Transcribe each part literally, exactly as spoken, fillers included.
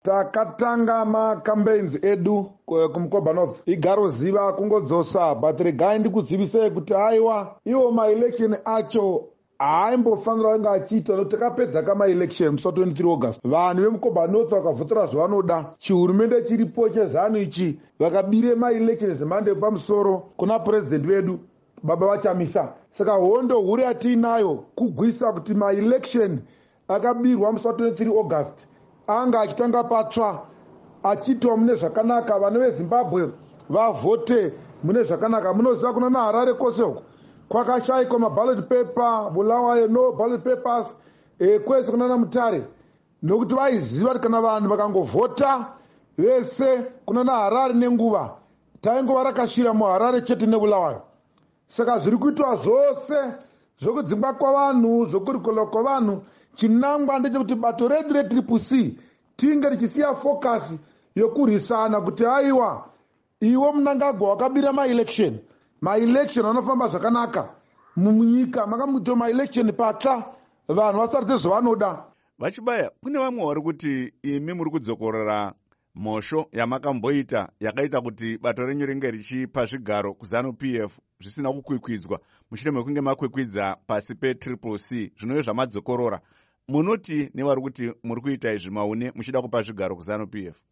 Takatanga makambains edu kumkoba north igaro ziva kungodzosa but regai ndikuzivisei kuti aiwa iwo maelection acho haimbofanira kunge achiitwa nokuti takapedza kamaelection musi wa23 august vanhu vemukoba north vakavhotora zvavanoda chihurumende chiripo chezanu ichi vakabire maelection zvemhando yepamusoro kuna purezidendi vedu baba vachamisa. Saka hondo huru yatiinayo kugwisa kuti maelection akabirwa musi wa23 august anga achitanga patsva achiitwa mune zvakanaka, vana vezimbabwe vavhote mune zvakanaka. Munoziva kuna naharare kwose uko kwakashayikwa maballot paper, bulawayo no ballot papers e, kwese kuna namutare nokuti vaiziva kuti kana vanhu vakangovhota vese kuna naharare nenguva taingova rakashira muharare chete nebulawayo. Saka zviri kuitwa zvose zvokudzingwa kwavanhu zvokurikola kwavanhu, chinangwa ndechekuti bato redu retriple c tinge richisiya focus yokurwisana kuti aiwa iwo munangagwa wakabira maelection maelection anofamba zvakanaka munyika makamuita maelection patsva vanhu vasaridze zvavanoda. Vachibaya, kune vamwe vari kuti imi muri kudzokorera mhosho yamakamboita yakaita kuti bato renyu ringe richipa zvigaro kuzanu P F zvisina kukwikwidzwa mushure mekunge makwikwidza pasi petriple c zvinove zvamadzokorora. Munoti nevari kuti muri kuita izvi maune muchida kupa zvigaro kuzanu P F?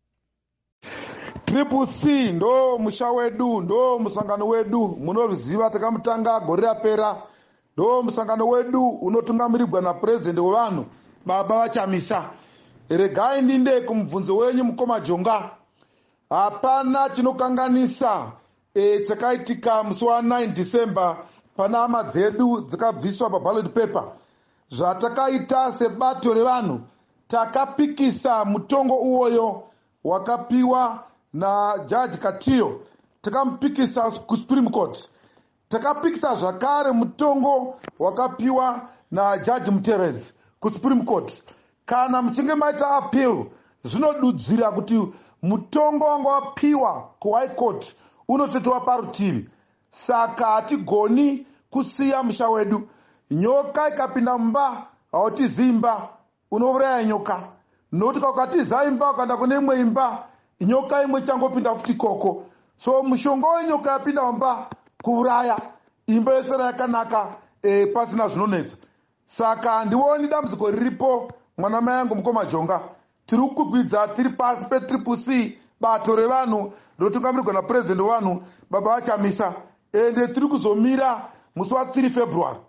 Triple C ndo musha wedu, ndo musangano wedu, munoziva takamutanga gore rapera. Ndo musangano wedu unotungamirirwa na president wevanhu baba vachamisa. Regai ndinde kumubvunzo wenyu mukoma Jonga. Hapana chinokanganisa e, chakaitika musi wa nine December pana hama dzedu dzikabviswa paballot paper. Zvatakaita sebato revanhu takapikisa mutongo uwoyo wakapiwa na Judge Katiyo, takamupikisa kuSupreme Court. Takapikisa zvakare mutongo wakapiwa na Judge Mutevezi kuSupreme Court. Kana muchinge maita appeal zvinodudzira kuti mutongo wanga wapiwa kuHigh Court unototewa parutivi. Saka hatigoni kusiya musha wedu. Nyoka ikapinda mumba hautizivi imba, unouraya nyoka. Nokuti ukatiza imba ukaenda kune imwe imba, nyoka imwe changopinda futi ikoko. So mushonga wenyoka yapinda mumba kuuraya, imba yese yakanaka e, pasina zvinonetsa. Saka ndiwoni dambudziko riripo mwana mai angu mukoma Jonga. Tiri kukwidza tiri pasi petriple C bato revanhu rotungamirirwa na president wevanhu baba vachamisa. Ende tiri kuzomira musi wa three February.